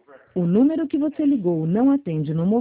O número que você ligou não atende no momento.